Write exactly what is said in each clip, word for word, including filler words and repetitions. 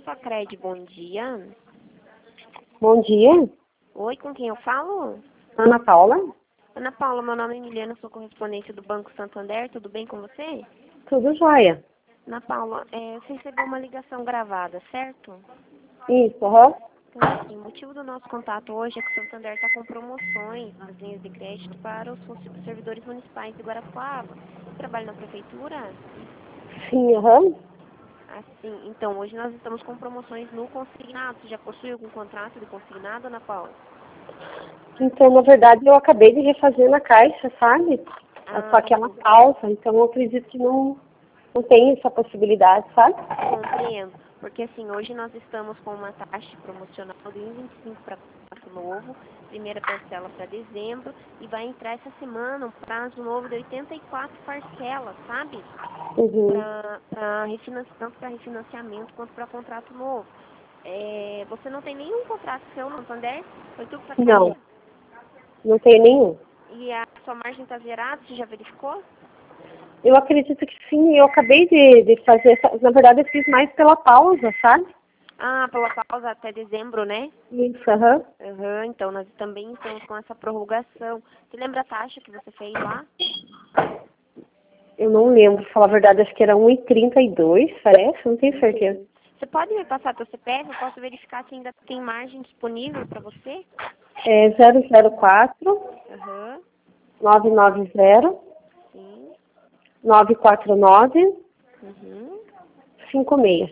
Sacred, bom dia. Bom dia, Oi, com quem eu falo? Ana Paula. Ana Paula, meu nome é Emiliana, sou correspondente do Banco Santander, tudo bem com você? Tudo jóia. Ana Paula, é, você recebeu uma ligação gravada, certo? Isso, aham. Então, assim, o motivo do nosso contato hoje é que o Santander está com promoções nas linhas de crédito para os funci- servidores municipais de Guarapuava. Você trabalha na prefeitura? Sim, aham. Assim, então, hoje nós estamos com promoções no consignado. Você já possui algum contrato de consignado, Ana Paula? Então, na verdade, eu acabei de refazer na caixa, sabe? Ah, Só que é uma pausa, então eu acredito que não, não tem essa possibilidade, sabe? compreendo. Porque assim, hoje nós estamos com uma taxa promocional de um vinte e cinco para contrato novo, primeira parcela para dezembro, e vai entrar essa semana um prazo novo de oitenta e quatro parcelas, sabe? Uhum. Para refinanci... tanto para refinanciamento quanto para contrato novo. É, você não tem nenhum contrato seu no Santander? Foi tudo para Não, caixa? não tem nenhum. E a sua margem está zerada, você já verificou? Eu acredito que sim, eu acabei de, de fazer, essa, na verdade eu fiz mais pela pausa, sabe? Ah, pela pausa até dezembro, né? Isso, aham. Aham, então nós também estamos com essa prorrogação. Você lembra a taxa que você fez lá? Eu não lembro, pra falar a verdade, acho que era um e trinta e dois, parece, não tenho certeza. Você pode me passar seu C P F? Eu posso verificar se ainda tem margem disponível para você? É zero zero quatro, Aham, nove nove zero, sim. nove quatro nove, Uhum. cinco seis.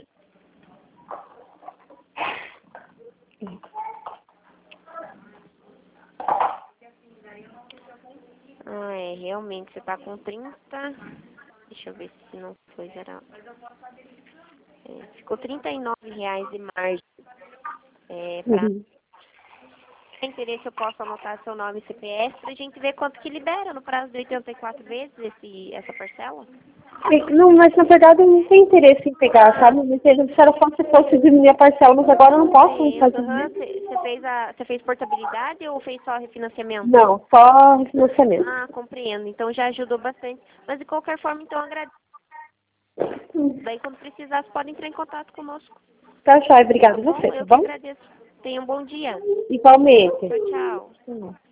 Ah, é, realmente, você tá com trinta. Deixa eu ver se não foi geral. É, ficou trinta e nove reais de margem. É, para Uhum. interesse, eu posso anotar seu nome e C P F pra gente ver quanto que libera no prazo de oitenta e quatro vezes esse, essa parcela? Sim, não, mas na verdade eu não tenho interesse em pegar, sabe? Mas eles disseram só se fosse diminuir a parcela, mas agora eu não posso Compreendo. fazer Aham. isso. Você fez a, você fez portabilidade ou fez só refinanciamento? Não, só refinanciamento. Ah, compreendo. Então já ajudou bastante. Mas de qualquer forma, então agradeço. Hum. Daí quando precisar, você pode entrar em contato conosco. Tá, Chay, obrigada Tá a bom? você, tá Eu que bom? agradeço. Tenha um bom dia. Igualmente. Tchau, tchau. Hum.